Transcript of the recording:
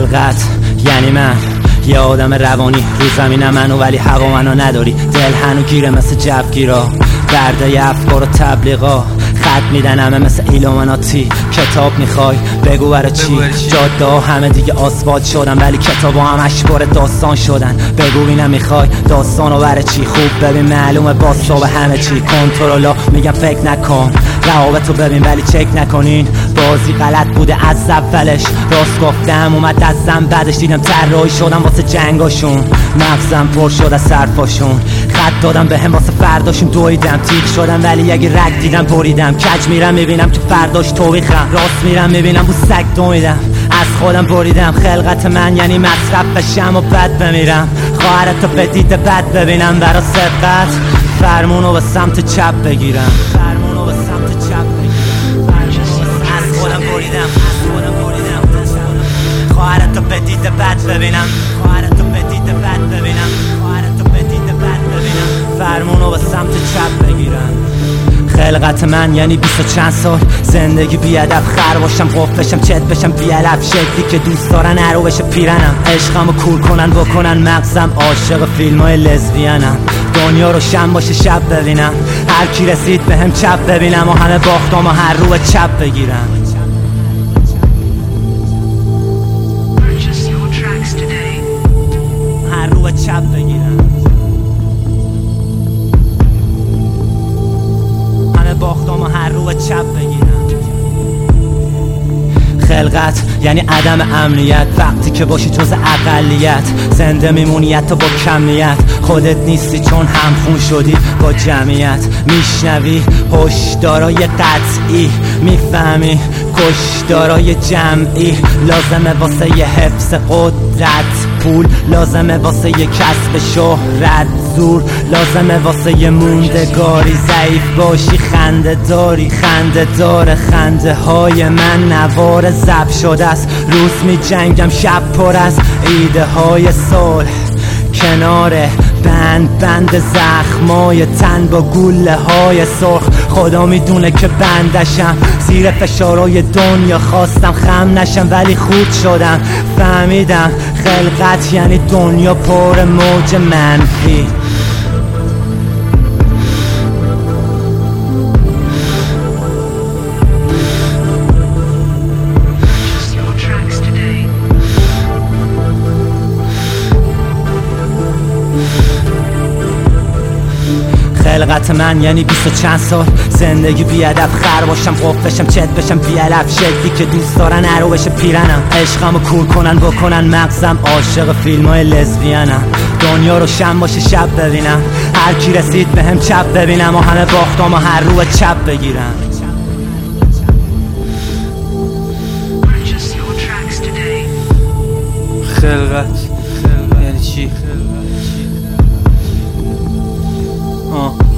خلقت یعنی من یه آدم روانی رو زمینم منو ولی هوا منو نداری. دل هنو گیره مثل جوگیرا، درده افکار و تبلیغا. خط میدن همه مثل ایلومناتی. کتاب میخوای بگو برای چی؟ جاده ها همه دیگه آسفالت شدن ولی کتاب ها همش پر داستان شدن. بگو اینم میخوای داستانو برای چی؟ خوب ببین معلومه باستاب همه چی. کنترلا میگم فکر نکن، روابطو ببین ولی چک نکنین. بازی غلط بوده از اولش، راست گفتم اومد دستم بعدش دیدم طراحی شدم واسه جنگاشون. مغزم پر شد از حرفاشون، خط دادم به هم واسه فرداشون. دویدم تیغ شدم ولی اگه رگ دیدم بریدم. کج میرم میبینم تو فرداش تویخم، راست میرم میبینم بو سگ دویدم. از خودم بریدم، خلقت من یعنی مصرف بشم و بد بمیرم. خواهرتو به دید بد ببینم برا سبقت فرمونو به سمت چپ بگیرم. فرمونو به سمت چپ بگیرم. از خودم بریدم، خواهرتو به دید بد ببینم. خواهرتو به دید بد ببینم. خواهرتو به دید بد ببینم. فرمونو به سمت چپ بگیرم. خلقت من یعنی 20 و چند سال زندگی بیادب، خر باشم قف بشم چت بشم بی‌الف. شکلی که دوست دارن هرو بشه پیرنم، عشقمو کور کنن بکنن مغزم. عاشق فیلمای لزبیانم، دنیا رو شم باشه شب ببینم. هر کی رسید به هم چپ ببینم و همه باختم و هر رو به چپ بگیرم. هر رو به چپ بگیرم. باختم و هر رو چپ بگیرم. خلقت یعنی عدم امنیت، وقتی که باشی جز اقلیت. زنده میمونی حتی با کمیت، خودت نیستی چون همخون شدی با جمعیت. میشنوی هشدارای قطعی، میفهمی کشدارای جمعی. لازمه واسه یه حفظ قدرت پول، لازمه واسه یه کسب شهرت زور، لازمه واسه یه موندگاری. ضعیف باشی خنده داری، خنده داره خنده های من نوار زب شده است. روز می جنگم شب پر از ایده های صلح، کنار بند زخمای تن با گوله های سرخ. خدا میدونه که بندشم، زیر فشارهای دنیا خواستم خم نشم ولی خورد شدم. فهمیدم خلقت یعنی دنیا پر موج منفی. خلقت من یعنی 20 و چند سال زندگی بیادب، خر باشم قف بشم چت بشم بی‌الف. شکلی که دوست دارن هرو بشه پیرنم، عشقمو کور کنن بکنن مغزم. عاشق فیلمای لزبیانم، دنیا رو شم باشه شب ببینم. هر کی رسید به هم چپ ببینم و همه باختم و هر رو چپ بگیرم. خلقت یعنی چی؟